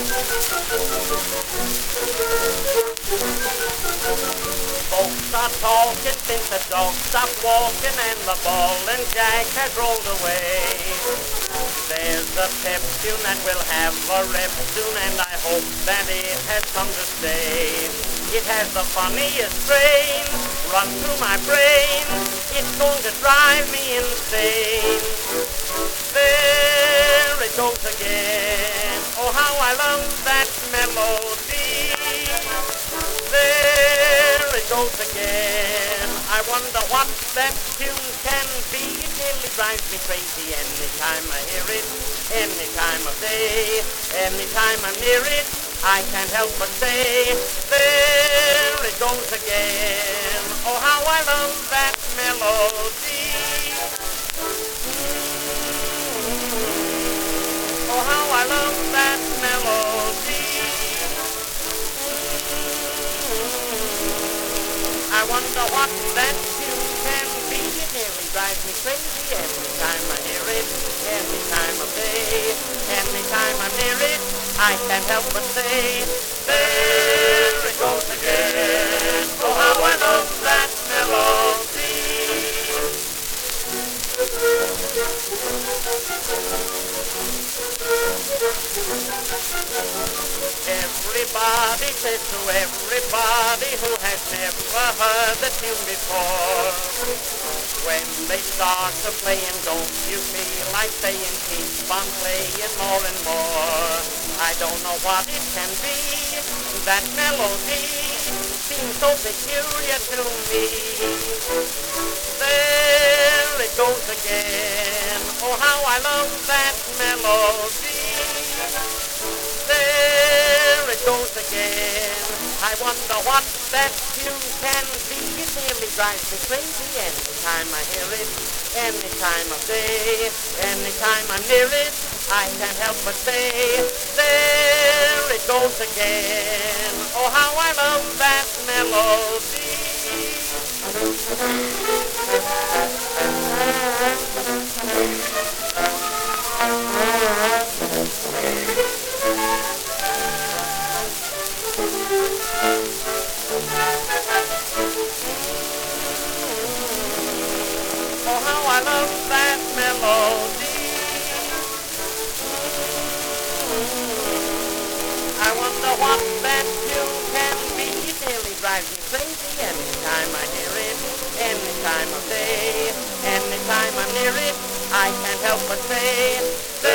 Folks are talking since the dog stopped walking and the ball and jack has rolled away. There's a pep tune that will have a rep soon, and I hope that it has come to stay. It has the funniest strain run through my brain. It's going to drive me insane. There it goes again. Oh, how I love that melody. There it goes again. I wonder what that tune can be. It nearly drives me crazy anytime I hear it. Any time of day, anytime I'm near it, I can't help but say, there it goes again. Oh, how I love that melody. Oh, how I love that melody. I wonder what that tune can be. It nearly drives me crazy every time I hear it. Any time of day, any time I'm near it, I can't help but say, there it goes again. Oh, how I love that melody. Everybody says to everybody who has never heard the tune before, when they start to play, and don't you feel like saying, keep on playing more and more. I don't know what it can be, that melody seems so peculiar to me. There it goes again. Oh, how I love that melody. There it goes again. I wonder what that tune can be. It nearly drives me crazy anytime I hear it. Any time of day, anytime I'm near it, I can't help but say, there it goes again. Oh, how I love that melody. Oh, how I love that melody. I wonder what that tune can be. It nearly drives me crazy anytime I hear it. Any time of day, any time I'm near it, I can't help but say,